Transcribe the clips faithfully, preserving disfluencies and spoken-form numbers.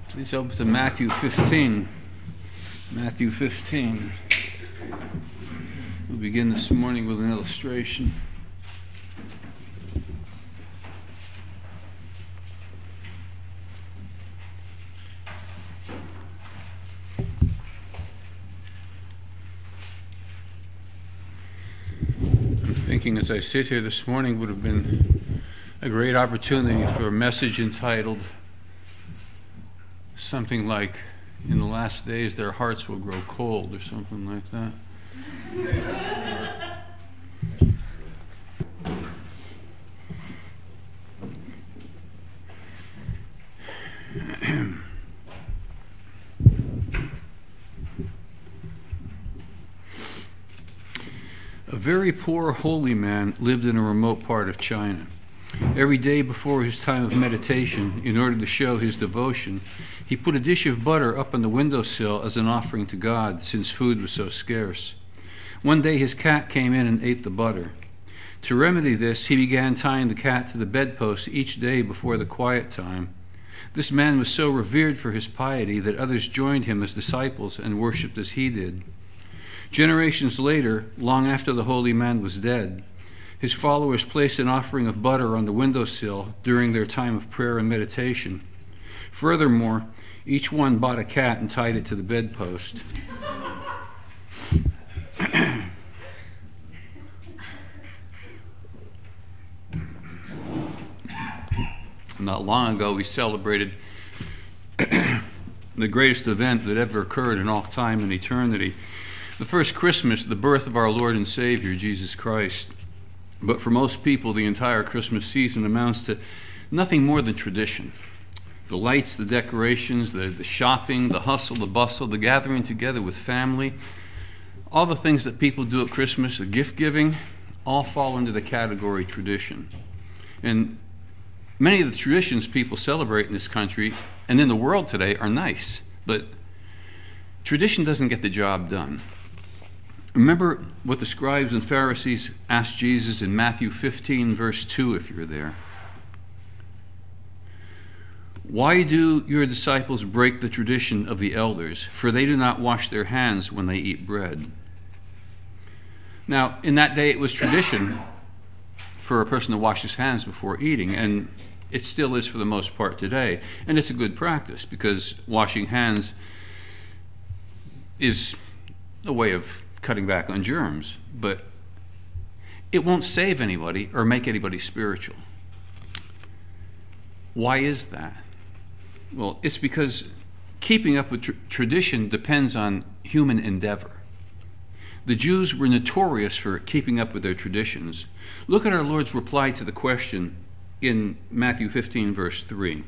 Please open to Matthew fifteen. Matthew fifteen. We'll begin this morning with an illustration. I'm thinking as I sit here this morning would have been a great opportunity for a message entitled something like, "In the last days their hearts will grow cold," or something like that. A very poor holy man lived in a remote part of China. Every day before his time of meditation, in order to show his devotion, he put a dish of butter up on the windowsill as an offering to God, since food was so scarce. One day his cat came in and ate the butter. To remedy this, he began tying the cat to the bedpost each day before the quiet time. This man was so revered for his piety that others joined him as disciples and worshipped as he did. Generations later, long after the holy man was dead, his followers placed an offering of butter on the windowsill during their time of prayer and meditation. Furthermore, each one bought a cat and tied it to the bedpost. Not long ago, we celebrated the greatest event that ever occurred in all time and eternity. The first Christmas, the birth of our Lord and Savior, Jesus Christ. But for most people, the entire Christmas season amounts to nothing more than tradition. The lights, the decorations, the, the shopping, the hustle, the bustle, the gathering together with family, all the things that people do at Christmas, the gift giving, all fall into the category tradition. And many of the traditions people celebrate in this country and in the world today are nice, but tradition doesn't get the job done. Remember what the scribes and Pharisees asked Jesus in Matthew fifteen, verse two, if you're there. "Why do your disciples break the tradition of the elders? For they do not wash their hands when they eat bread." Now, in that day, it was tradition for a person to wash his hands before eating, and it still is for the most part today. And it's a good practice because washing hands is a way of cutting back on germs, but it won't save anybody or make anybody spiritual. Why is that? Well, it's because keeping up with tr- tradition depends on human endeavor. The Jews were notorious for keeping up with their traditions. Look at our Lord's reply to the question in Matthew fifteen, verse three.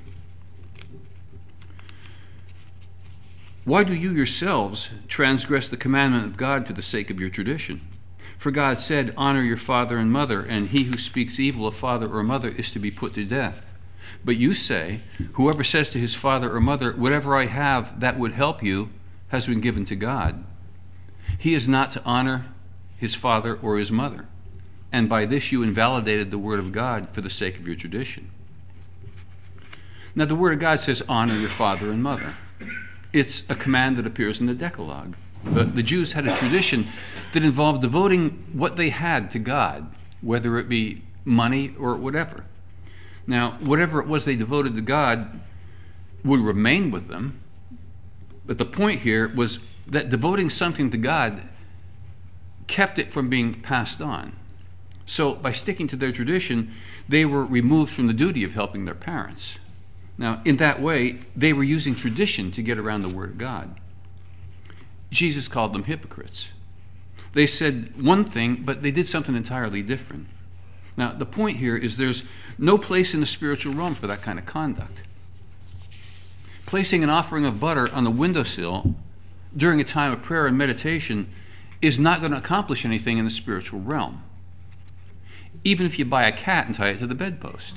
"Why do you yourselves transgress the commandment of God for the sake of your tradition? For God said, 'Honor your father and mother,' and he who speaks evil of father or mother is to be put to death. But you say, 'Whoever says to his father or mother, whatever I have that would help you, has been given to God.' He is not to honor his father or his mother. And by this you invalidated the word of God for the sake of your tradition." Now the word of God says, honor your father and mother. It's a command that appears in the Decalogue. But the Jews had a tradition that involved devoting what they had to God, whether it be money or whatever. Now, whatever it was they devoted to God would remain with them. But the point here was that devoting something to God kept it from being passed on. So by sticking to their tradition, they were removed from the duty of helping their parents. Now, in that way, they were using tradition to get around the Word of God. Jesus called them hypocrites. They said one thing, but they did something entirely different. Now, the point here is there's no place in the spiritual realm for that kind of conduct. Placing an offering of butter on the windowsill during a time of prayer and meditation is not going to accomplish anything in the spiritual realm, even if you buy a cat and tie it to the bedpost.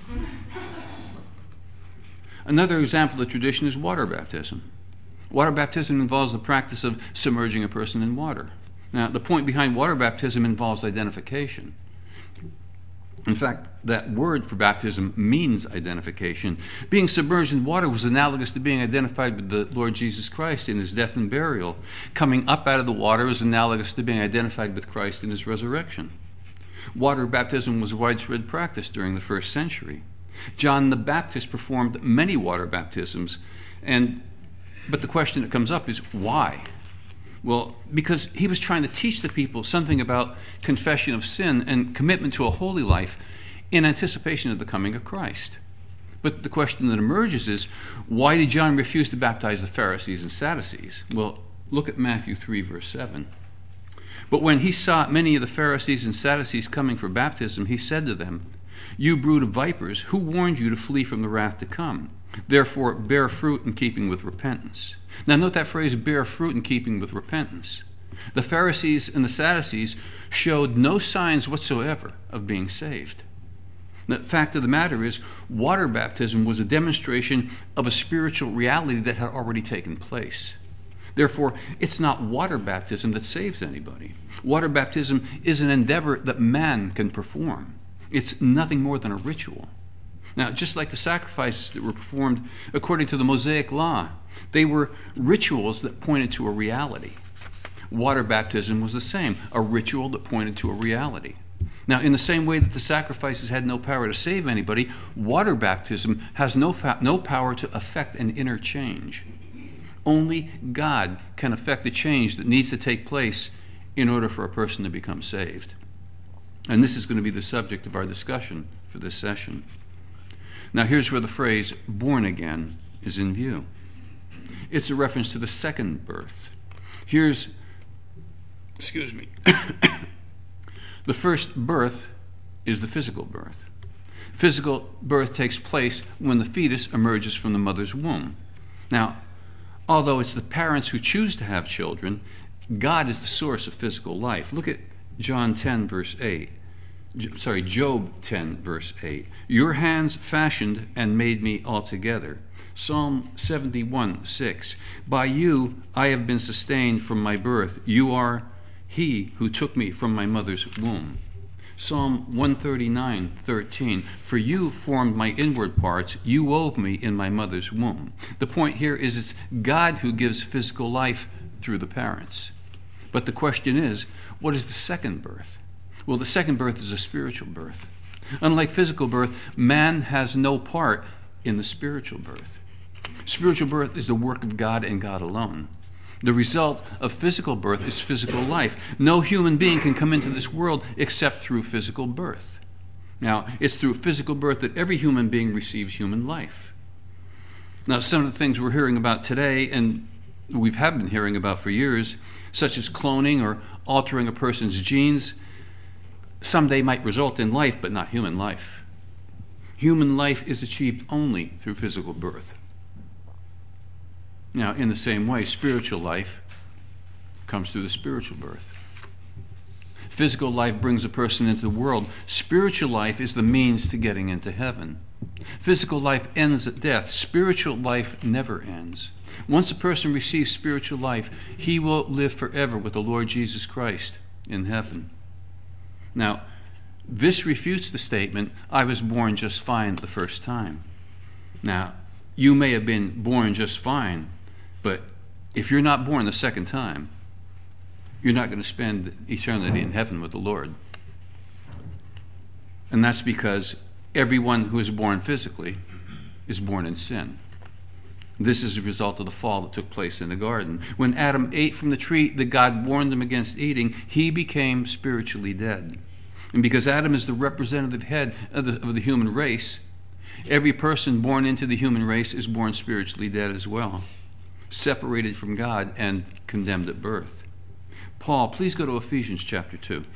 Another example of tradition is water baptism. Water baptism involves the practice of submerging a person in water. Now, the point behind water baptism involves identification. In fact, that word for baptism means identification. Being submerged in water was analogous to being identified with the Lord Jesus Christ in his death and burial. Coming up out of the water is analogous to being identified with Christ in his resurrection. Water baptism was a widespread practice during the first century. John the Baptist performed many water baptisms, and but the question that comes up is why? Well, because he was trying to teach the people something about confession of sin and commitment to a holy life in anticipation of the coming of Christ. But the question that emerges is, why did John refuse to baptize the Pharisees and Sadducees? Well, look at Matthew three, verse seven. But when he saw many of the Pharisees and Sadducees coming for baptism, he said to them, "You brood of vipers, who warned you to flee from the wrath to come? Therefore bear fruit in keeping with repentance." Now note that phrase, bear fruit in keeping with repentance. The Pharisees and the Sadducees showed no signs whatsoever of being saved. The fact of the matter is, water baptism was a demonstration of a spiritual reality that had already taken place. Therefore, it's not water baptism that saves anybody. Water baptism is an endeavor that man can perform. It's nothing more than a ritual. Now, just like the sacrifices that were performed according to the Mosaic Law, they were rituals that pointed to a reality. Water baptism was the same, a ritual that pointed to a reality. Now, in the same way that the sacrifices had no power to save anybody, water baptism has no, fa- no power to affect an inner change. Only God can affect the change that needs to take place in order for a person to become saved. And this is going to be the subject of our discussion for this session. Now, here's where the phrase born again is in view. It's a reference to the second birth. Here's, excuse me, the first birth is the physical birth. Physical birth takes place when the fetus emerges from the mother's womb. Now, although it's the parents who choose to have children, God is the source of physical life. Look at John ten, verse eight. Sorry, Job ten, verse eight. Your hands fashioned and made me altogether. Psalm seventy-one, six. By you I have been sustained from my birth. You are he who took me from my mother's womb. Psalm one thirty-nine, thirteen. For you formed my inward parts. You wove me in my mother's womb. The point here is it's God who gives physical life through the parents. But the question is, what is the second birth? Well, the second birth is a spiritual birth. Unlike physical birth, man has no part in the spiritual birth. Spiritual birth is the work of God and God alone. The result of physical birth is physical life. No human being can come into this world except through physical birth. Now, it's through physical birth that every human being receives human life. Now, some of the things we're hearing about today, and we have been hearing about for years, such as cloning or altering a person's genes, someday might result in life, but not human life. Human life is achieved only through physical birth. Now, in the same way, spiritual life comes through the spiritual birth. Physical life brings a person into the world. Spiritual life is the means to getting into heaven. Physical life ends at death. Spiritual life never ends. Once a person receives spiritual life, he will live forever with the Lord Jesus Christ in heaven. Now, this refutes the statement, I was born just fine the first time. Now, you may have been born just fine, but if you're not born the second time, you're not going to spend eternity in heaven with the Lord. And that's because everyone who is born physically is born in sin. This is a result of the fall that took place in the garden. When Adam ate from the tree that God warned him against eating, he became spiritually dead. And because Adam is the representative head of the, of the human race, every person born into the human race is born spiritually dead as well, separated from God and condemned at birth. Paul, please go to Ephesians chapter two.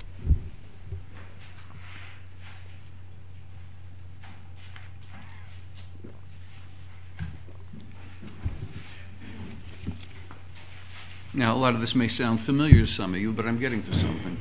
Now, a lot of this may sound familiar to some of you, but I'm getting to something.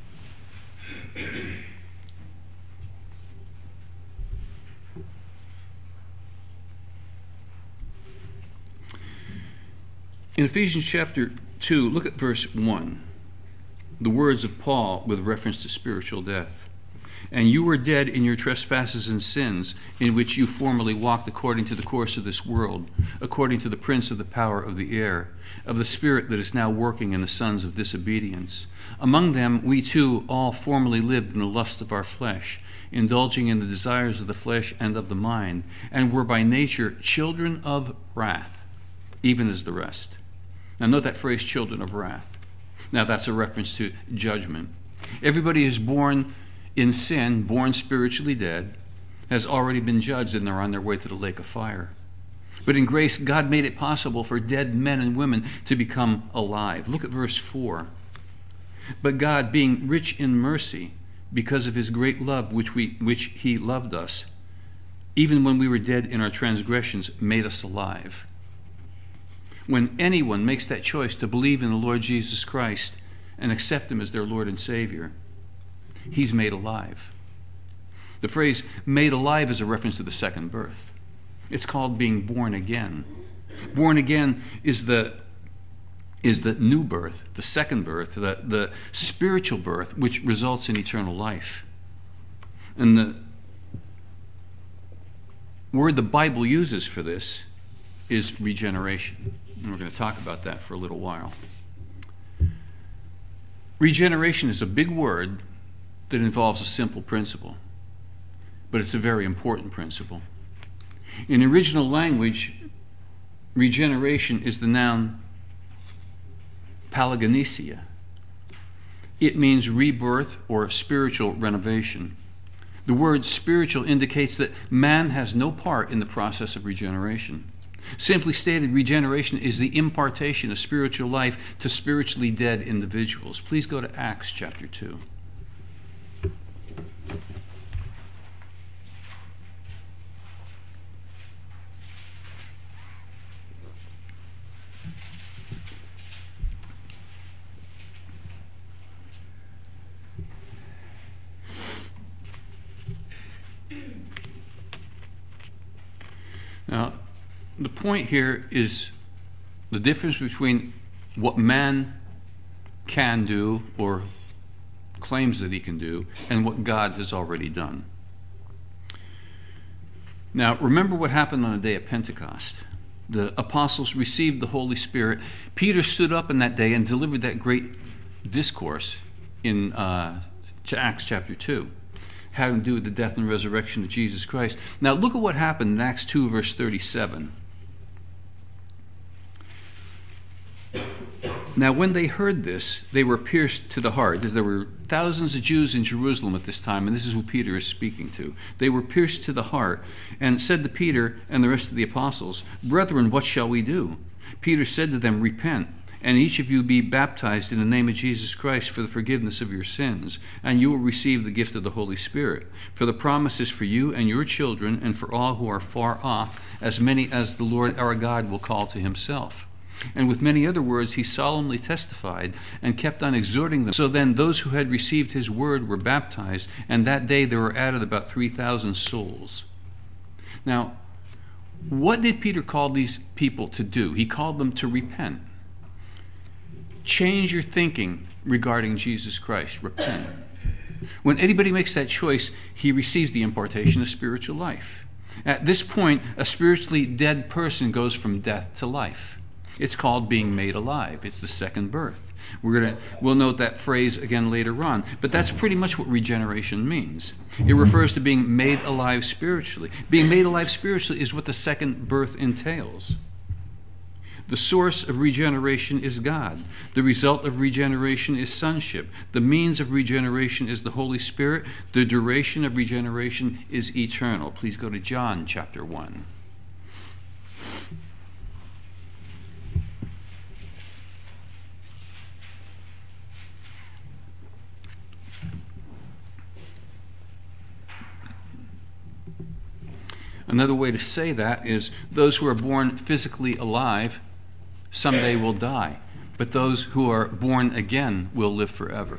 In Ephesians chapter two, look at verse one, the words of Paul with reference to spiritual death. And you were dead in your trespasses and sins, in which you formerly walked according to the course of this world, according to the prince of the power of the air, of the spirit that is now working in the sons of disobedience. Among them we too all formerly lived in the lust of our flesh, indulging in the desires of the flesh and of the mind, and were by nature children of wrath, even as the rest. Now note that phrase, children of wrath. Now that's a reference to judgment. Everybody is born in sin, born spiritually dead, has already been judged, and they're on their way to the lake of fire. But in grace, God made it possible for dead men and women to become alive. Look at verse four. But God, being rich in mercy, because of his great love which we which he loved us, even when we were dead in our transgressions, made us alive. When anyone makes that choice to believe in the Lord Jesus Christ and accept him as their Lord and Savior, he's made alive. The phrase made alive is a reference to the second birth. It's called being born again. Born again is the is the new birth, the second birth, the, the spiritual birth, which results in eternal life. And the word the Bible uses for this is regeneration. And we're going to talk about that for a little while. Regeneration is a big word that involves a simple principle, but it's a very important principle. In the original language, regeneration is the noun palagenesia. It means rebirth or spiritual renovation. The word spiritual indicates that man has no part in the process of regeneration. Simply stated, regeneration is the impartation of spiritual life to spiritually dead individuals. Please go to Acts chapter two. Now, the point here is the difference between what man can do or claims that he can do and what God has already done. Now, remember what happened on the day of Pentecost. The apostles received the Holy Spirit. Peter stood up in that day and delivered that great discourse in uh, Acts chapter two. Having to do with the death and resurrection of Jesus Christ. Now look at what happened in Acts two, verse thirty-seven. Now when they heard this, they were pierced to the heart, as there were thousands of Jews in Jerusalem at this time, and this is who Peter is speaking to. They were pierced to the heart, and said to Peter and the rest of the apostles, "Brethren, what shall we do?" Peter said to them, "Repent, and each of you be baptized in the name of Jesus Christ for the forgiveness of your sins, and you will receive the gift of the Holy Spirit. For the promise is for you and your children, and for all who are far off, as many as the Lord our God will call to himself." And with many other words he solemnly testified and kept on exhorting them. So then those who had received his word were baptized, and that day there were added about three thousand souls. Now, what did Peter call these people to do? He called them to repent. Change your thinking regarding Jesus Christ. Repent. When anybody makes that choice, he receives the impartation of spiritual life. At this point, a spiritually dead person goes from death to life. It's called being made alive. It's the second birth. We're gonna, we'll note that phrase again later on, but that's pretty much what regeneration means. It refers to being made alive spiritually. Being made alive spiritually is what the second birth entails. The source of regeneration is God. The result of regeneration is sonship. The means of regeneration is the Holy Spirit. The duration of regeneration is eternal. Please go to John chapter one. Another way to say that is those who are born physically alive someday will die, but those who are born again will live forever.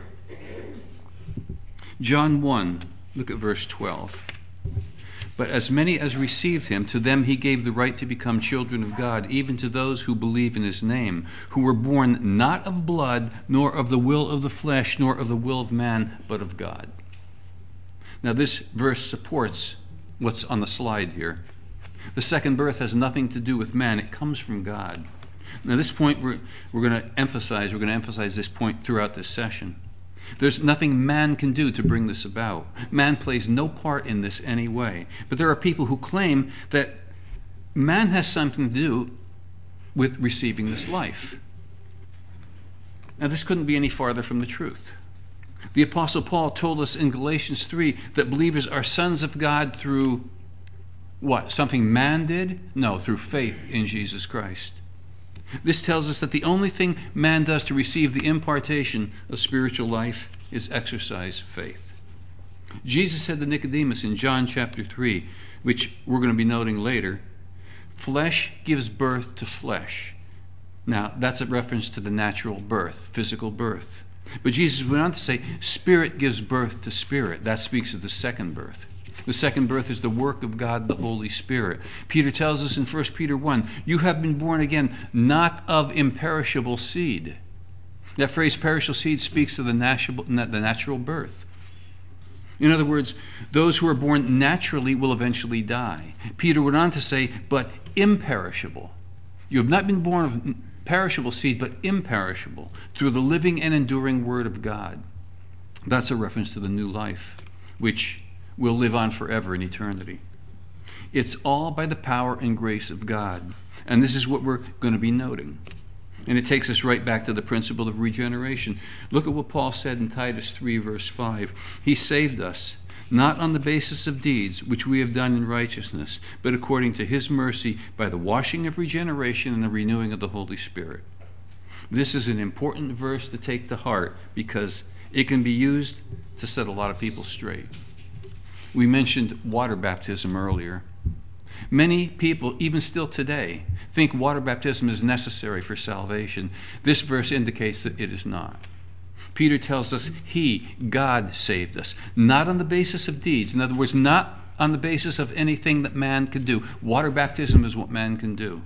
John one, look at verse twelve. But as many as received him, to them he gave the right to become children of God, even to those who believe in his name, who were born not of blood, nor of the will of the flesh, nor of the will of man, but of God. Now, this verse supports what's on the slide here. The second birth has nothing to do with man. It comes from God. Now, this point we're, we're going to emphasize, we're going to emphasize this point throughout this session. There's nothing man can do to bring this about. Man plays no part in this anyway. But there are people who claim that man has something to do with receiving this life. Now, this couldn't be any farther from the truth. The Apostle Paul told us in Galatians three that believers are sons of God through what? Something man did? No, through faith in Jesus Christ. This tells us that the only thing man does to receive the impartation of spiritual life is exercise faith. Jesus said to Nicodemus in John chapter three, which we're going to be noting later, flesh gives birth to flesh. Now, that's a reference to the natural birth, physical birth. But Jesus went on to say, spirit gives birth to spirit. That speaks of the second birth. The second birth is the work of God, the Holy Spirit. Peter tells us in First Peter one, you have been born again, not of imperishable seed. That phrase, perishable seed, speaks of the natural, the natural birth. In other words, those who are born naturally will eventually die. Peter went on to say, but imperishable. You have not been born of perishable seed, but imperishable, through the living and enduring Word of God. That's a reference to the new life, which will live on forever in eternity. It's all by the power and grace of God. And this is what we're going to be noting. And it takes us right back to the principle of regeneration. Look at what Paul said in Titus three, verse five. He saved us, not on the basis of deeds which we have done in righteousness, but according to his mercy by the washing of regeneration and the renewing of the Holy Spirit. This is an important verse to take to heart because it can be used to set a lot of people straight. We mentioned water baptism earlier. Many people, even still today, think water baptism is necessary for salvation. This verse indicates that it is not. Peter tells us he, God, saved us, not on the basis of deeds. In other words, not on the basis of anything that man can do. Water baptism is what man can do.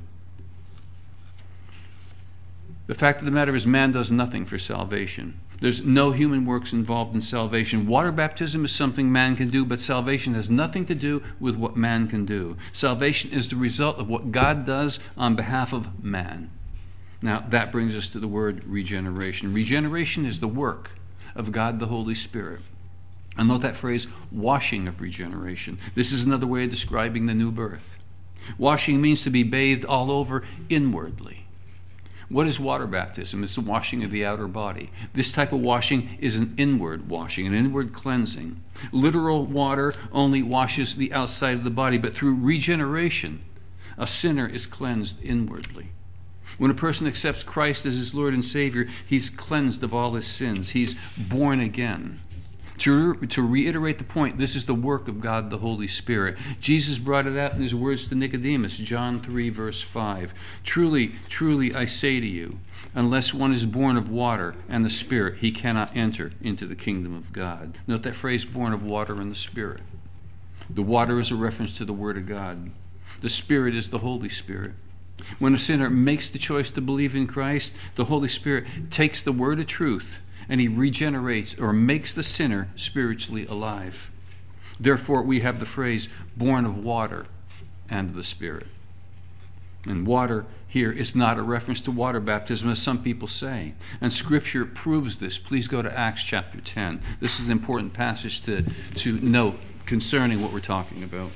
The fact of the matter is man does nothing for salvation. There's no human works involved in salvation. Water baptism is something man can do, but salvation has nothing to do with what man can do. Salvation is the result of what God does on behalf of man. Now, that brings us to the word regeneration. Regeneration is the work of God the Holy Spirit. And note that phrase, washing of regeneration. This is another way of describing the new birth. Washing means to be bathed all over inwardly. What is water baptism? It's the washing of the outer body. This type of washing is an inward washing, an inward cleansing. Literal water only washes the outside of the body, but through regeneration, a sinner is cleansed inwardly. When a person accepts Christ as his Lord and Savior, he's cleansed of all his sins. He's born again. To, to reiterate the point, this is the work of God the Holy Spirit. Jesus brought it out in his words to Nicodemus, John three, verse five. Truly, truly, I say to you, unless one is born of water and the Spirit, he cannot enter into the kingdom of God. Note that phrase, born of water and the Spirit. The water is a reference to the Word of God. The Spirit is the Holy Spirit. When a sinner makes the choice to believe in Christ, the Holy Spirit takes the word of truth and he regenerates or makes the sinner spiritually alive. Therefore, we have the phrase, born of water and of the Spirit. And water here is not a reference to water baptism, as some people say. And Scripture proves this. Please go to Acts chapter ten. This is an important passage to, to note concerning what we're talking about.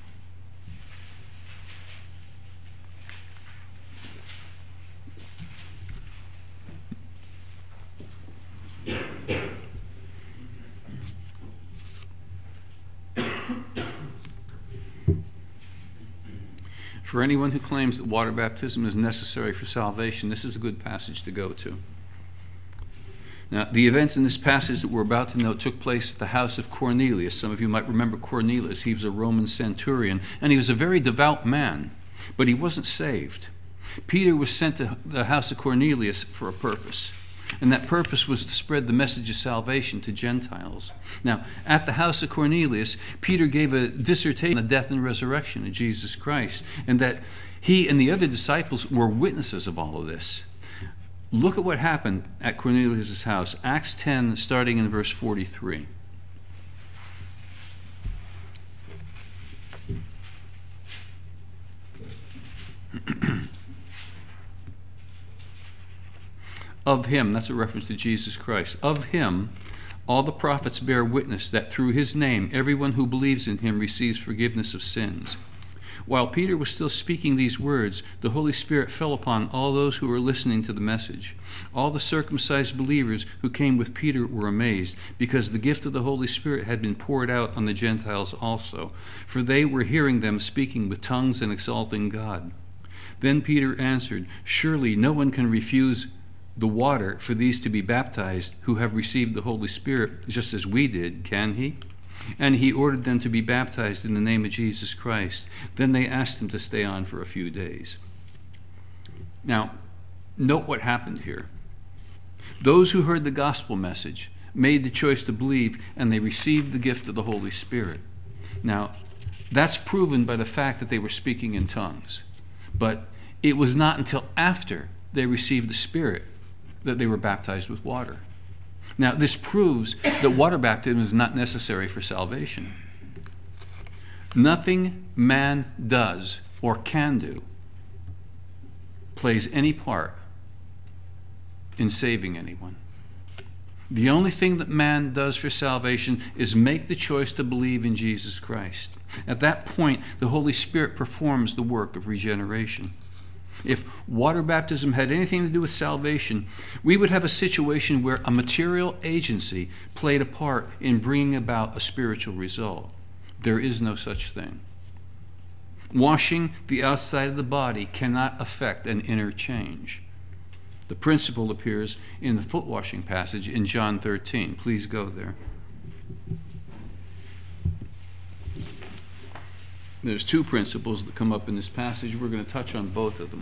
For anyone who claims that water baptism is necessary for salvation, this is a good passage to go to. Now, the events in this passage that we're about to note took place at the house of Cornelius. Some of you might remember Cornelius. He was a Roman centurion, and he was a very devout man, but he wasn't saved. Peter was sent to the house of Cornelius for a purpose, and that purpose was to spread the message of salvation to Gentiles. Now, at the house of Cornelius, Peter gave a dissertation on the death and resurrection of Jesus Christ, and that he and the other disciples were witnesses of all of this. Look at what happened at Cornelius' house. Acts ten, starting in verse forty-three. Of him, that's a reference to Jesus Christ. Of him, all the prophets bear witness that through his name, everyone who believes in him receives forgiveness of sins. While Peter was still speaking these words, the Holy Spirit fell upon all those who were listening to the message. All the circumcised believers who came with Peter were amazed, because the gift of the Holy Spirit had been poured out on the Gentiles also, for they were hearing them speaking with tongues and exalting God. Then Peter answered, "Surely no one can refuse the water for these to be baptized who have received the Holy Spirit just as we did, can he?" And he ordered them to be baptized in the name of Jesus Christ. Then they asked him to stay on for a few days. Now, note what happened here. Those who heard the gospel message made the choice to believe, and they received the gift of the Holy Spirit. Now, that's proven by the fact that they were speaking in tongues. But it was not until after they received the Spirit that they were baptized with water. Now, this proves that water baptism is not necessary for salvation. Nothing man does or can do plays any part in saving anyone. The only thing that man does for salvation is make the choice to believe in Jesus Christ. At that point, the Holy Spirit performs the work of regeneration. If water baptism had anything to do with salvation, we would have a situation where a material agency played a part in bringing about a spiritual result. There is no such thing. Washing the outside of the body cannot affect an inner change. The principle appears in the foot washing passage in John thirteen. Please go there. There's two principles that come up in this passage. We're going to touch on both of them.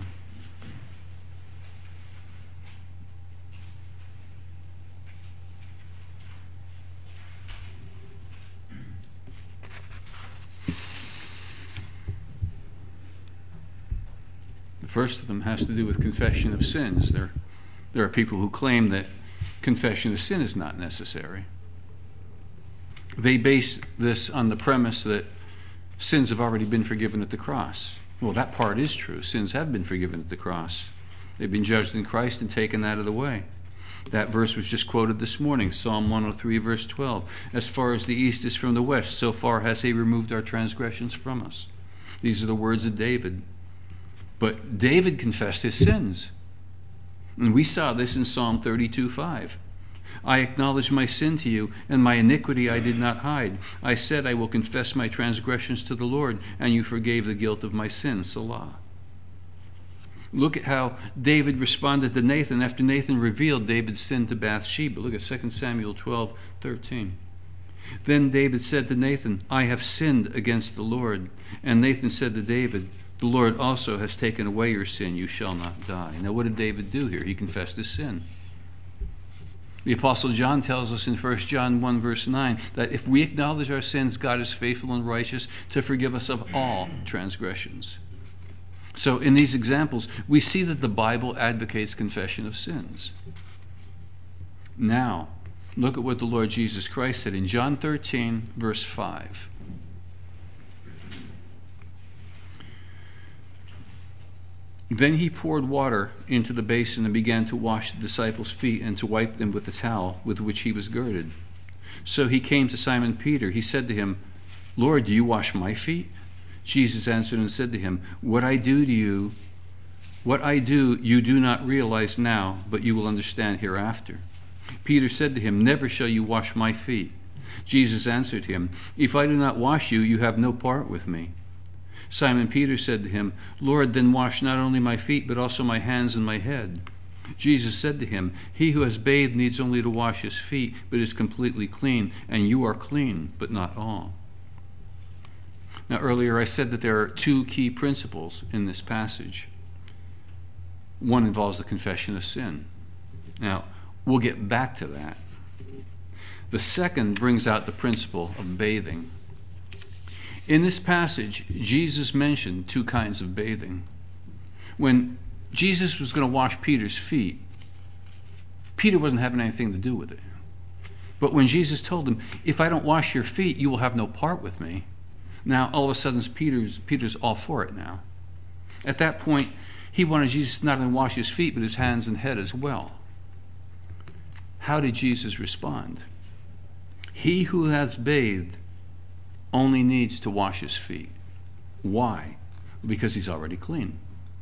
The first of them has to do with confession of sins. There, there are people who claim that confession of sin is not necessary. They base this on the premise that sins have already been forgiven at the cross. Well, that part is true. Sins have been forgiven at the cross. They've been judged in Christ and taken out of the way. That verse was just quoted this morning, Psalm one oh three, verse twelve. As far as the east is from the west, so far has he removed our transgressions from us. These are the words of David. But David confessed his sins. And we saw this in Psalm thirty-two, five. I acknowledge my sin to you, and my iniquity I did not hide. I said, I will confess my transgressions to the Lord, and you forgave the guilt of my sin. Selah. Look at how David responded to Nathan after Nathan revealed David's sin to Bathsheba. Look at Second Samuel twelve, thirteen. Then David said to Nathan, I have sinned against the Lord. And Nathan said to David, the Lord also has taken away your sin. You shall not die. Now, what did David do here? He confessed his sin. The Apostle John tells us in First John one, verse nine, that if we acknowledge our sins, God is faithful and righteous to forgive us of all transgressions. So in these examples, we see that the Bible advocates confession of sins. Now, look at what the Lord Jesus Christ said in John thirteen, verse five. Then he poured water into the basin and began to wash the disciples' feet and to wipe them with the towel with which he was girded. So he came to Simon Peter. He said to him, Lord, do you wash my feet? Jesus answered and said to him, What I do to you, what I do you do not realize now, but you will understand hereafter. Peter said to him, Never shall you wash my feet. Jesus answered him, If I do not wash you, you have no part with me. Simon Peter said to him, Lord, then wash not only my feet, but also my hands and my head. Jesus said to him, He who has bathed needs only to wash his feet, but is completely clean, and you are clean, but not all. Now, earlier I said that there are two key principles in this passage. One involves the confession of sin. Now, we'll get back to that. The second brings out the principle of bathing. In this passage, Jesus mentioned two kinds of bathing. When Jesus was going to wash Peter's feet, Peter wasn't having anything to do with it. But when Jesus told him, if I don't wash your feet, you will have no part with me. Now, all of a sudden, Peter's, Peter's all for it now. At that point, he wanted Jesus not only wash his feet, but his hands and head as well. how did Jesus respond? He who has bathed only needs to wash his feet. Why? Because he's already clean.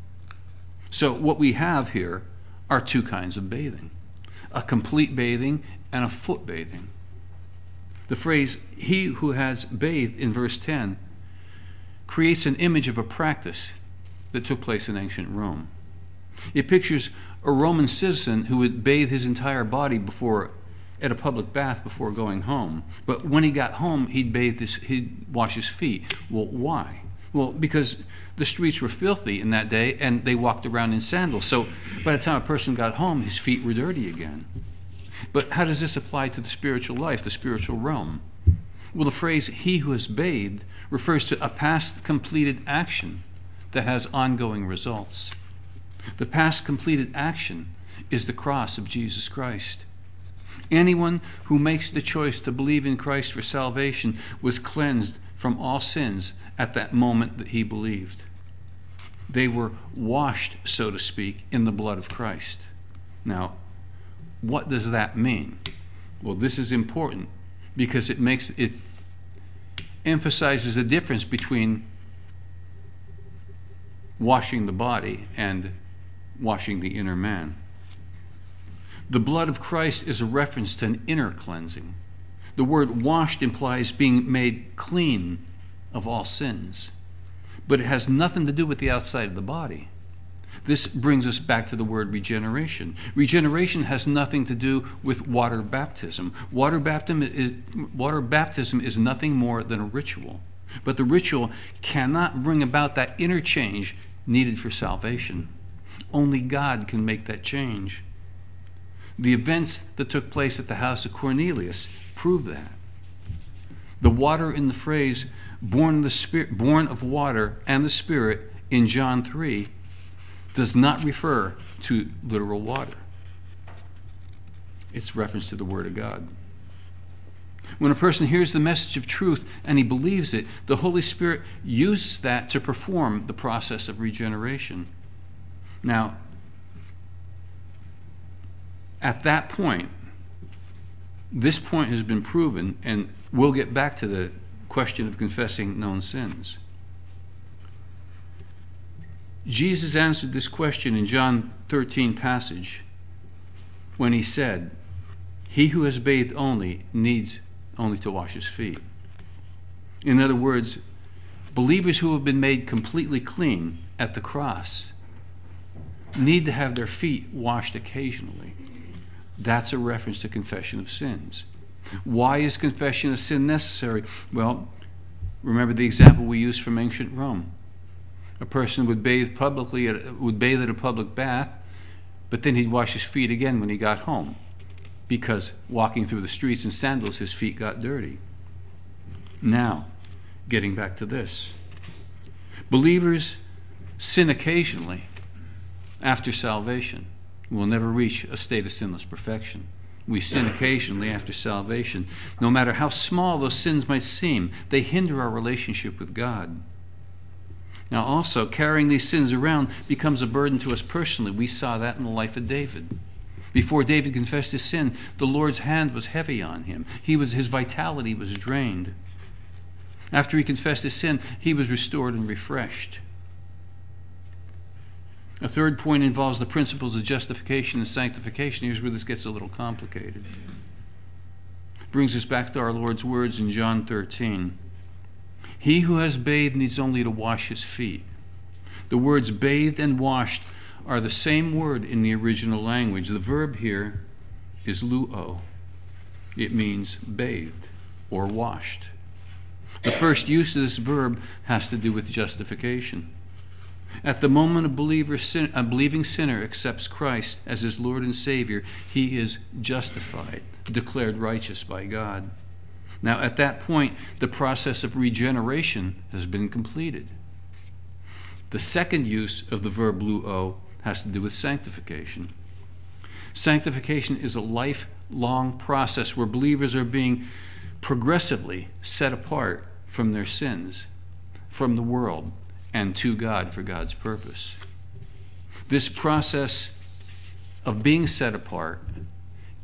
So what we have here are two kinds of bathing: a complete bathing and a foot bathing. The phrase, he who has bathed, in verse ten, creates an image of a practice that took place in ancient Rome. It pictures a Roman citizen who would bathe his entire body before, at a public bath before going home. But when he got home, he'd bathe his, he'd wash his feet. Well, why? Well, because the streets were filthy in that day, and they walked around in sandals. So by the time a person got home, his feet were dirty again. But how does this apply to the spiritual life, the spiritual realm? Well, the phrase, he who has bathed, refers to a past completed action that has ongoing results. The past completed action is the cross of Jesus Christ. Anyone who makes the choice to believe in Christ for salvation was cleansed from all sins at that moment that he believed. They were washed, so to speak, in the blood of Christ. Now, what does that mean? Well, this is important because it makes it emphasizes the difference between washing the body and washing the inner man. The blood of Christ is a reference to an inner cleansing. The word washed implies being made clean of all sins, but it has nothing to do with the outside of the body. This brings us back to the word regeneration. Regeneration has nothing to do with water baptism. Water baptism is, water baptism is nothing more than a ritual, but the ritual cannot bring about that inner change needed for salvation. Only God can make that change. The events that took place at the house of Cornelius prove that. The water in the phrase born of, the Spirit, born of water and the Spirit in John three does not refer to literal water. It's reference to the Word of God. When a person hears the message of truth and he believes it, the Holy Spirit uses that to perform the process of regeneration. Now, at that point, this point has been proven, and we'll get back to the question of confessing known sins. Jesus answered this question in John thirteen passage when he said, he who has bathed only needs only to wash his feet. In other words, believers who have been made completely clean at the cross need to have their feet washed occasionally. That's a reference to confession of sins. Why is confession of sin necessary? Well, remember the example we used from ancient Rome. A person would bathe publicly, at, would bathe at a public bath, but then he'd wash his feet again when he got home, because walking through the streets in sandals, his feet got dirty. Now, getting back to this. Believers sin occasionally after salvation. We'll never reach a state of sinless perfection. We sin occasionally after salvation. No matter how small those sins might seem, they hinder our relationship with God. Now also, carrying these sins around becomes a burden to us personally. We saw that in the life of David. Before David confessed his sin, the Lord's hand was heavy on him. He was, his vitality was drained. After he confessed his sin, he was restored and refreshed. A third point involves the principles of justification and sanctification. Here's where this gets a little complicated. It brings us back to our Lord's words in John thirteen. He who has bathed needs only to wash his feet. The words bathed and washed are the same word in the original language. The verb here is luo. It means bathed or washed. The first use of this verb has to do with justification. At the moment a, believer, a believing sinner accepts Christ as his Lord and Savior, he is justified, declared righteous by God. Now, at that point, the process of regeneration has been completed. The second use of the verb luo has to do with sanctification. Sanctification is a lifelong process where believers are being progressively set apart from their sins, from the world, and to God for God's purpose. This process of being set apart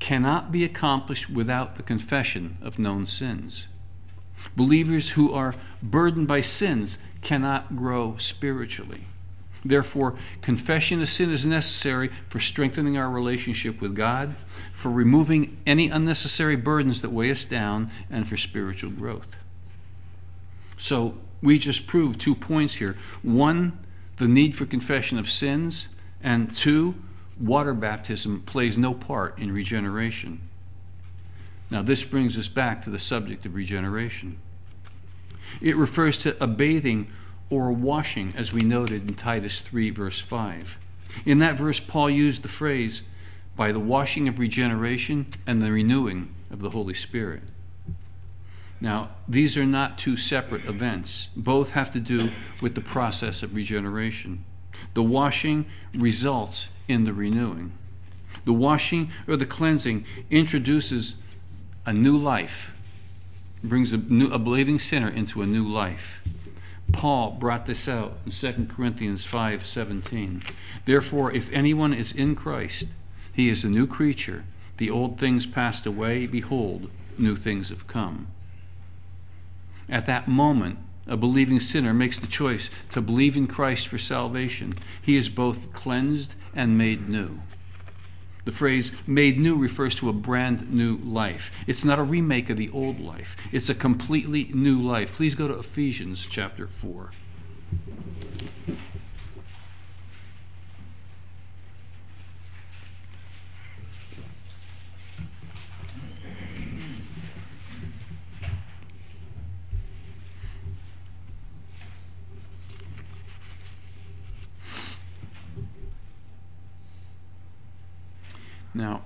cannot be accomplished without the confession of known sins. Believers who are burdened by sins cannot grow spiritually. Therefore, confession of sin is necessary for strengthening our relationship with God, for removing any unnecessary burdens that weigh us down, and for spiritual growth. So, we just proved two points here. One, the need for confession of sins, and two, water baptism plays no part in regeneration. Now, this brings us back to the subject of regeneration. It refers to a bathing or a washing, as we noted in Titus three, verse five. In that verse, Paul used the phrase, by the washing of regeneration and the renewing of the Holy Spirit. Now, these are not two separate events. Both have to do with the process of regeneration. The washing results in the renewing. The washing or the cleansing introduces a new life, brings a, new, a believing sinner into a new life. Paul brought this out in Second Corinthians five seventeen. Therefore, if anyone is in Christ, he is a new creature. The old things passed away. Behold, new things have come. At that moment, a believing sinner makes the choice to believe in Christ for salvation. He is both cleansed and made new. The phrase made new refers to a brand new life. It's not a remake of the old life. It's a completely new life. Please go to Ephesians chapter four. Now,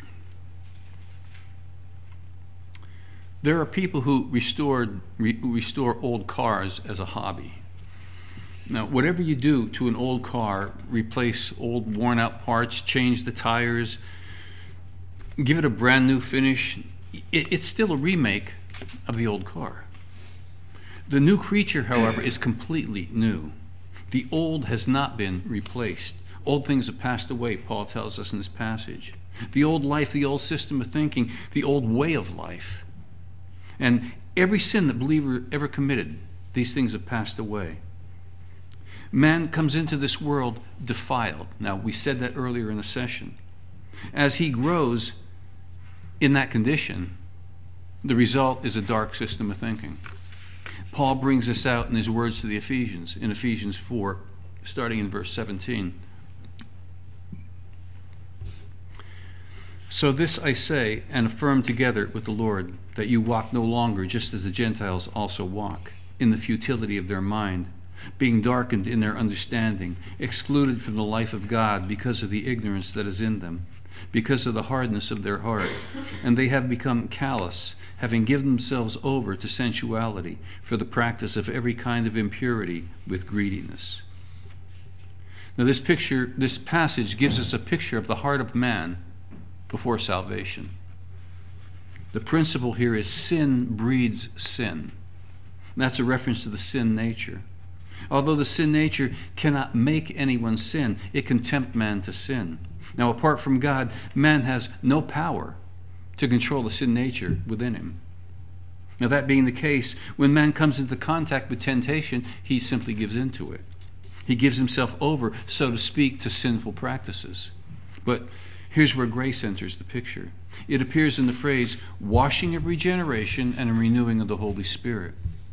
there are people who restored, re, restore old cars as a hobby. Now, whatever you do to an old car, replace old worn out parts, change the tires, give it a brand new finish, it, it's still a remake of the old car. The new creature, however, is completely new. The old has not been replaced. Old things have passed away, Paul tells us in this passage. The old life, the old system of thinking, the old way of life. And every sin that believer ever committed, these things have passed away. Man comes into this world defiled. Now, we said that earlier in the session. As he grows in that condition, the result is a dark system of thinking. Paul brings this out in his words to the Ephesians, in Ephesians four, starting in verse seventeen. So this I say and affirm together with the Lord, that you walk no longer just as the Gentiles also walk, in the futility of their mind, being darkened in their understanding, excluded from the life of God because of the ignorance that is in them, because of the hardness of their heart. And they have become callous, having given themselves over to sensuality, for the practice of every kind of impurity with greediness. Now this picture, this passage gives us a picture of the heart of man before salvation. The principle here is sin breeds sin. And that's a reference to the sin nature. Although the sin nature cannot make anyone sin, it can tempt man to sin. Now, apart from God, man has no power to control the sin nature within him. Now, that being the case, when man comes into contact with temptation, he simply gives in to it. He gives himself over, so to speak, to sinful practices. But here's where grace enters the picture. It appears in the phrase, washing of regeneration and a renewing of the Holy Spirit.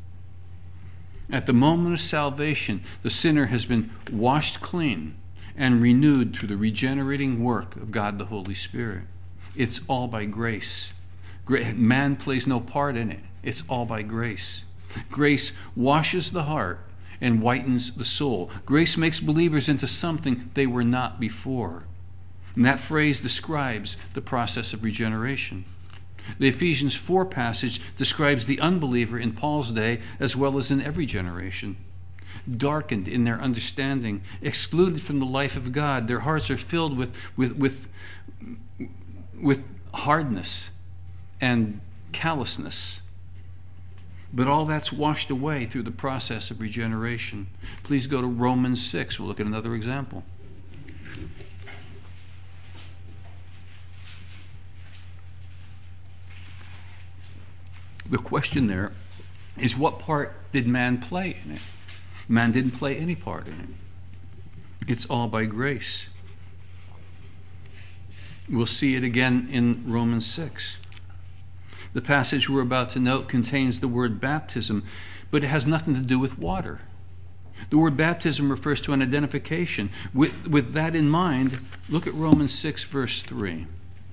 At the moment of salvation, the sinner has been washed clean and renewed through the regenerating work of God the Holy Spirit. It's all by grace. Man plays no part in it. It's all by grace. Grace washes the heart and whitens the soul. Grace makes believers into something they were not before. And that phrase describes the process of regeneration. The Ephesians four passage describes the unbeliever in Paul's day as well as in every generation. Darkened in their understanding, excluded from the life of God, their hearts are filled with, with, with, with hardness and callousness. But all that's washed away through the process of regeneration. Please go to Romans six. We'll look at another example. The question there is, what part did man play in it? Man didn't play any part in it. It's all by grace. We'll see it again in Romans six. The passage we're about to note contains the word baptism, but it has nothing to do with water. The word baptism refers to an identification. With, with that in mind, look at Romans six, verse three.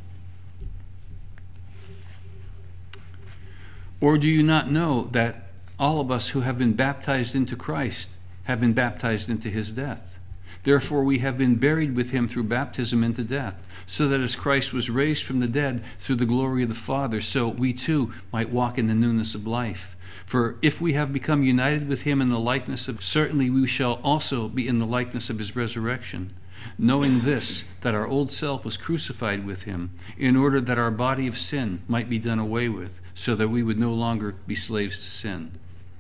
Or do you not know that all of us who have been baptized into Christ have been baptized into his death? Therefore we have been buried with him through baptism into death, so that as Christ was raised from the dead through the glory of the Father, so we too might walk in the newness of life. For if we have become united with him in the likeness of, certainly we shall also be in the likeness of his resurrection, knowing this, that our old self was crucified with him, in order that our body of sin might be done away with, so that we would no longer be slaves to sin.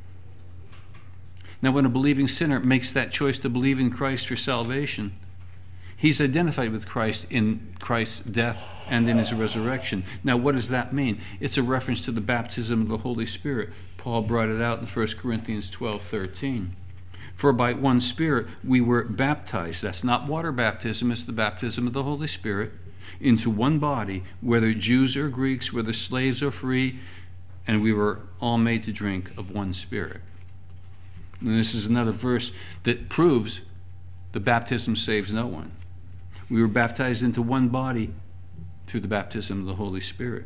Now, when a believing sinner makes that choice to believe in Christ for salvation, he's identified with Christ in Christ's death and in his resurrection. Now, what does that mean? It's a reference to the baptism of the Holy Spirit. Paul brought it out in First Corinthians twelve thirteen. For by one Spirit we were baptized. That's not water baptism, it's the baptism of the Holy Spirit, into one body, whether Jews or Greeks, whether slaves or free, and we were all made to drink of one Spirit. And this is another verse that proves the baptism saves no one. We were baptized into one body through the baptism of the Holy Spirit.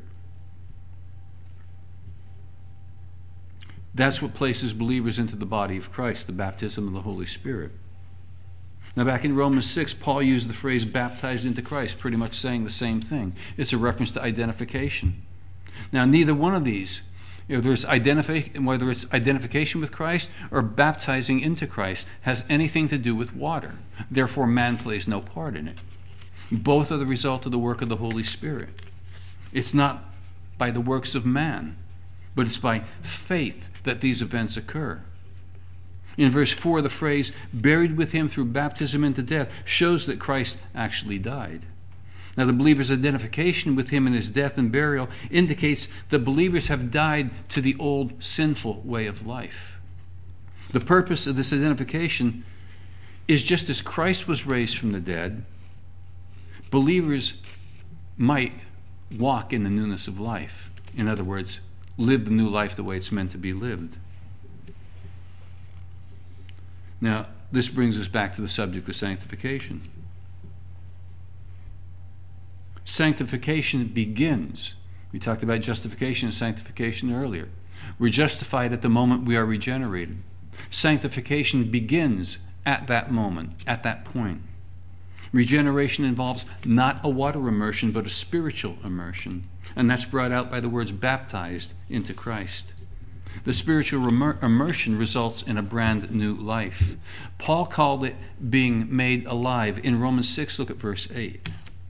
That's what places believers into the body of Christ, the baptism of the Holy Spirit. Now, back in Romans six, Paul used the phrase baptized into Christ, pretty much saying the same thing. It's a reference to identification. Now, neither one of these, whether it's, identifi- whether it's identification with Christ or baptizing into Christ, has anything to do with water. Therefore, man plays no part in it. Both are the result of the work of the Holy Spirit. It's not by the works of man, but it's by faith that these events occur. In verse four, the phrase, buried with him through baptism into death, shows that Christ actually died. Now, the believer's identification with him in his death and burial indicates that believers have died to the old sinful way of life. The purpose of this identification is, just as Christ was raised from the dead, believers might walk in the newness of life. In other words, live the new life the way it's meant to be lived. Now, this brings us back to the subject of sanctification. Sanctification begins. We talked about justification and sanctification earlier. We're justified at the moment we are regenerated. Sanctification begins at that moment, at that point. Regeneration involves not a water immersion, but a spiritual immersion. And that's brought out by the words baptized into Christ. The spiritual immersion results in a brand new life. Paul called it being made alive. In Romans six, look at verse eight.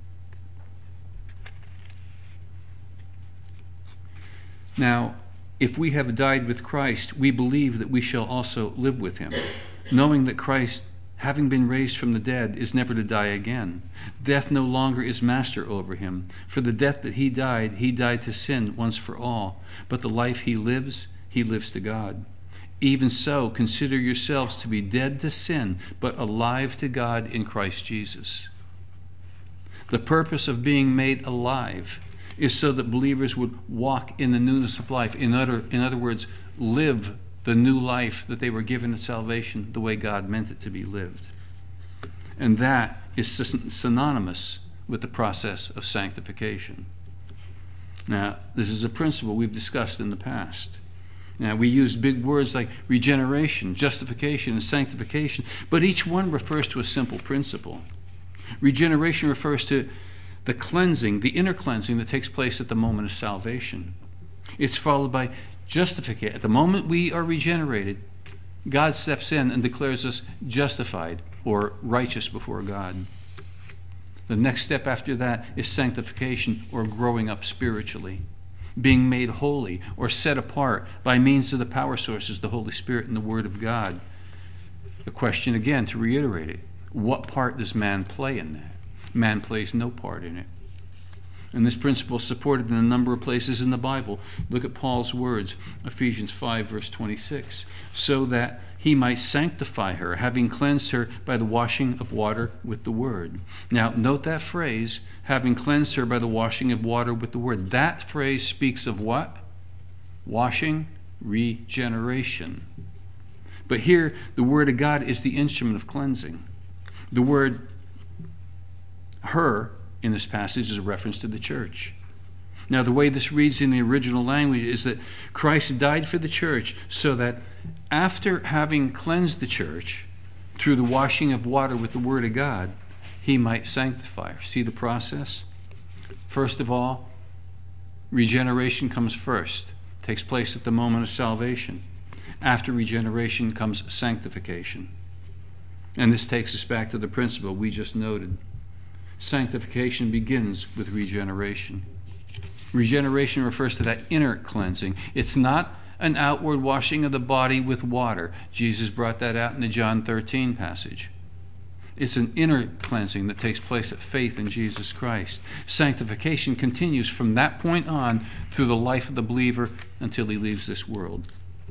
Now, if we have died with Christ, we believe that we shall also live with him, knowing that Christ, having been raised from the dead, is never to die again. Death no longer is master over him. For the death that he died, he died to sin once for all. But the life he lives, he lives to God. Even so, consider yourselves to be dead to sin, but alive to God in Christ Jesus. The purpose of being made alive is so that believers would walk in the newness of life. In other, in other words, live the new life that they were given at salvation the way God meant it to be lived. And that is synonymous with the process of sanctification. Now, this is a principle we've discussed in the past. Now, we used big words like regeneration, justification, and sanctification, but each one refers to a simple principle. Regeneration refers to the cleansing, the inner cleansing that takes place at the moment of salvation. It's followed by justification. At the moment we are regenerated, God steps in and declares us justified or righteous before God. The next step after that is sanctification, or growing up spiritually, being made holy or set apart by means of the power sources, the Holy Spirit and the Word of God. The question again, to reiterate it, what part does man play in that? Man plays no part in it. And this principle is supported in a number of places in the Bible. Look at Paul's words, Ephesians five, verse twenty-six. So that he might sanctify her, having cleansed her by the washing of water with the word. Now, note that phrase, having cleansed her by the washing of water with the word. That phrase speaks of what? Washing, regeneration. But here, the word of God is the instrument of cleansing. The word her in this passage is a reference to the church. Now, the way this reads in the original language is that Christ died for the church so that after having cleansed the church through the washing of water with the word of God, he might sanctify her. See the process? First of all, regeneration comes first. It takes place at the moment of salvation. After regeneration comes sanctification. And this takes us back to the principle we just noted. Sanctification begins with regeneration. Regeneration refers to that inner cleansing. It's not an outward washing of the body with water. Jesus brought that out in the John thirteen passage. It's an inner cleansing that takes place at faith in Jesus Christ. Sanctification continues from that point on through the life of the believer until he leaves this world.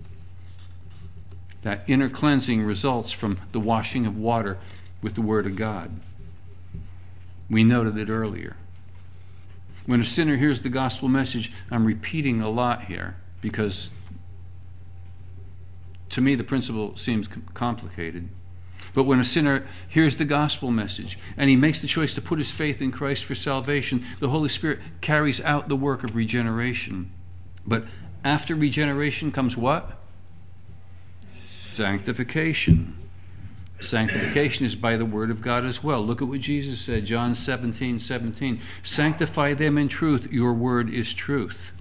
That inner cleansing results from the washing of water with the Word of God. We noted it earlier. When a sinner hears the gospel message, I'm repeating a lot here because to me the principle seems complicated. But when a sinner hears the gospel message and he makes the choice to put his faith in Christ for salvation, the Holy Spirit carries out the work of regeneration. But after regeneration comes what? Sanctification. Sanctification is by the word of God as well. Look at what Jesus said, John seventeen, seventeen. Sanctify them in truth. Your word is truth.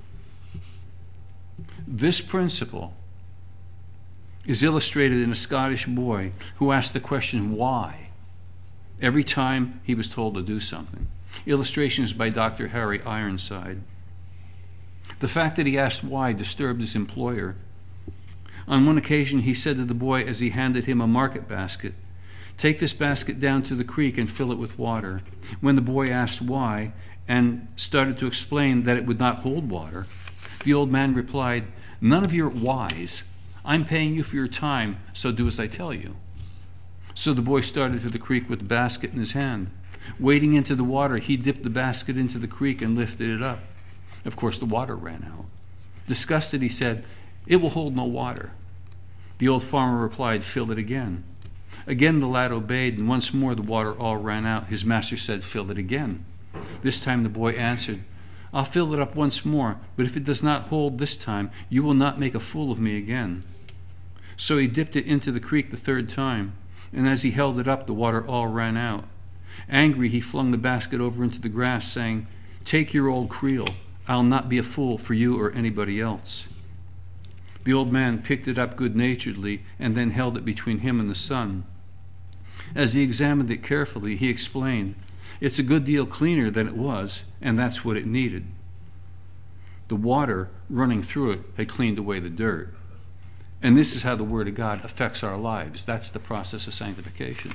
This principle is illustrated in a Scottish boy who asked the question, why? Every time he was told to do something. Illustrations by Doctor Harry Ironside. The fact that he asked why disturbed his employer. On one occasion, he said to the boy as he handed him a market basket, "Take this basket down to the creek and fill it with water." When the boy asked why and started to explain that it would not hold water, the old man replied, "None of your whys. I'm paying you for your time, so do as I tell you." So the boy started for the creek with the basket in his hand. Wading into the water, he dipped the basket into the creek and lifted it up. Of course, the water ran out. Disgusted, he said, "It will hold no water." The old farmer replied, "Fill it again." Again the lad obeyed, and once more the water all ran out. His master said, "Fill it again." This time the boy answered, "I'll fill it up once more, but if it does not hold this time, you will not make a fool of me again." So he dipped it into the creek the third time, and as he held it up, the water all ran out. Angry, he flung the basket over into the grass, saying, "Take your old creel. I'll not be a fool for you or anybody else." The old man picked it up good-naturedly and then held it between him and the sun. As he examined it carefully, he explained, "It's a good deal cleaner than it was, and that's what it needed." The water running through it had cleaned away the dirt. And this is how the Word of God affects our lives. That's the process of sanctification.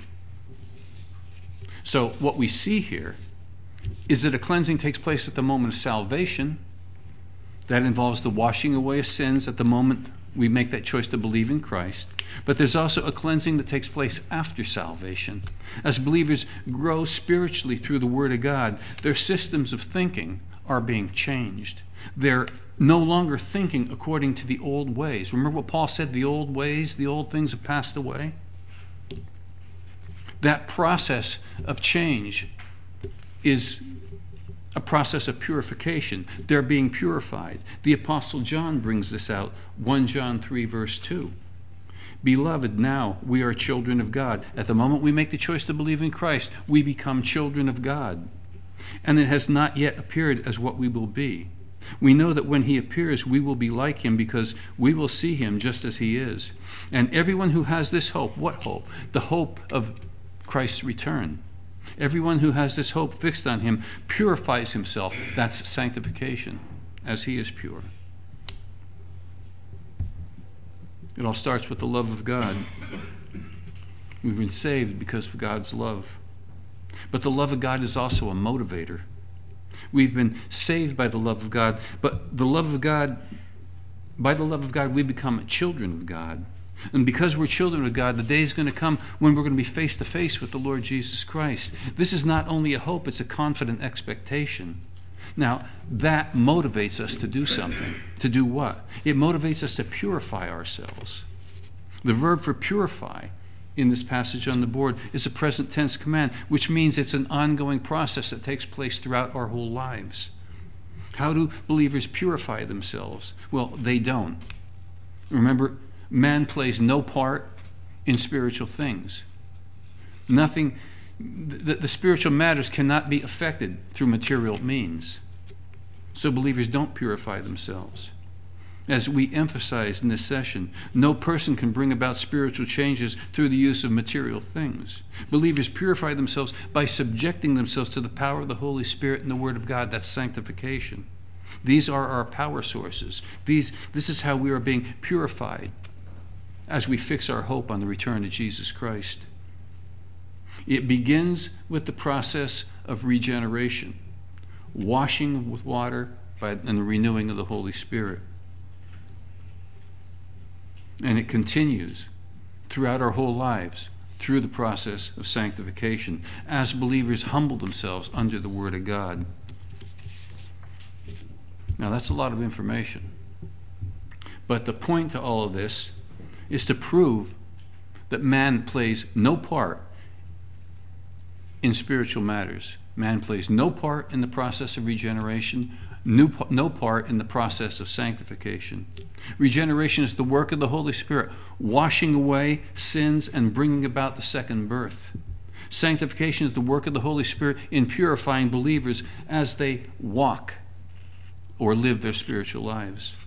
So what we see here is that a cleansing takes place at the moment of salvation. That involves the washing away of sins at the moment we make that choice to believe in Christ. But there's also a cleansing that takes place after salvation. As believers grow spiritually through the Word of God, their systems of thinking are being changed. They're no longer thinking according to the old ways. Remember what Paul said, the old ways, the old things have passed away? That process of change is a process of purification. They're being purified. The Apostle John brings this out, First John three, verse two. Beloved, now we are children of God. At the moment we make the choice to believe in Christ, we become children of God. And it has not yet appeared as what we will be. We know that when he appears, we will be like him because we will see him just as he is. And everyone who has this hope, what hope? The hope of Christ's return. Everyone who has this hope fixed on him purifies himself. That's sanctification, as he is pure. It all starts with the love of God. We've been saved because of God's love. But the love of God is also a motivator. We've been saved by the love of God, but the love of God, by the love of God, we become children of God. And because we're children of God, the day is going to come when we're going to be face to face with the Lord Jesus Christ. This is not only a hope, it's a confident expectation. Now, that motivates us to do something. To do what? It motivates us to purify ourselves. The verb for purify in this passage on the board is a present tense command, which means it's an ongoing process that takes place throughout our whole lives. How do believers purify themselves? Well, they don't. Remember, man plays no part in spiritual things. Nothing, the, the spiritual matters cannot be affected through material means. So believers don't purify themselves. As we emphasized in this session, no person can bring about spiritual changes through the use of material things. Believers purify themselves by subjecting themselves to the power of the Holy Spirit and the Word of God. That's sanctification. These are our power sources. These, this is how we are being purified as we fix our hope on the return of Jesus Christ. It begins with the process of regeneration, washing with water by, and the renewing of the Holy Spirit. And it continues throughout our whole lives through the process of sanctification as believers humble themselves under the Word of God. Now, that's a lot of information. But the point to all of this is to prove that man plays no part in spiritual matters. Man plays no part in the process of regeneration, no part in the process of sanctification. Regeneration is the work of the Holy Spirit, washing away sins and bringing about the second birth. Sanctification is the work of the Holy Spirit in purifying believers as they walk or live their spiritual lives.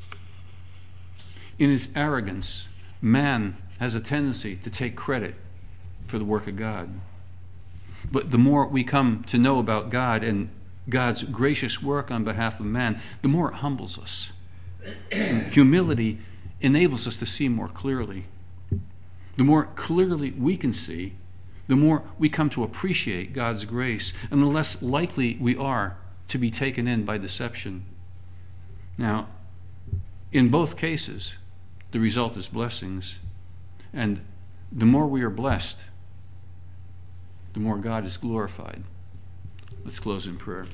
In his arrogance, man has a tendency to take credit for the work of God. But the more we come to know about God and God's gracious work on behalf of man, the more it humbles us. Humility enables us to see more clearly. The more clearly we can see, the more we come to appreciate God's grace, and the less likely we are to be taken in by deception. Now, in both cases, the result is blessings. And the more we are blessed, the more God is glorified. Let's close in prayer.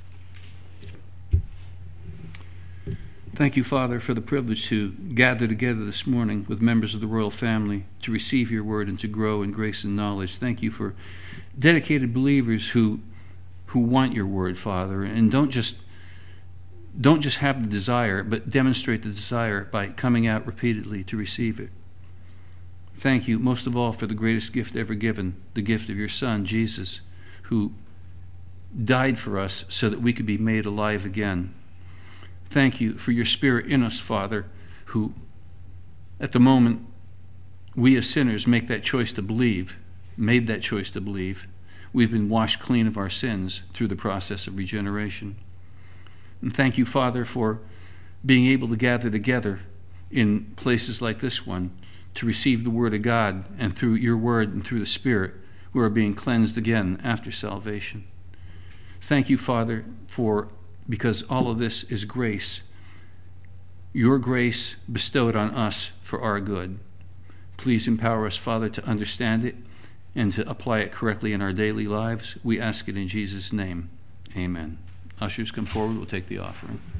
Thank you, Father, for the privilege to gather together this morning with members of the royal family to receive your word and to grow in grace and knowledge. Thank you for dedicated believers who who want your word, Father, and don't just don't just have the desire, but demonstrate the desire by coming out repeatedly to receive it. Thank you, most of all, for the greatest gift ever given, the gift of your Son, Jesus, who died for us so that we could be made alive again. Thank you for your Spirit in us, Father, who at the moment we as sinners make that choice to believe, made that choice to believe. We've been washed clean of our sins through the process of regeneration. And thank you, Father, for being able to gather together in places like this one to receive the Word of God, and through your Word and through the Spirit, we are being cleansed again after salvation. Thank you, Father, for because all of this is grace, your grace bestowed on us for our good. Please empower us, Father, to understand it and to apply it correctly in our daily lives. We ask it in Jesus' name. Amen. Ushers, come forward. We'll take the offering.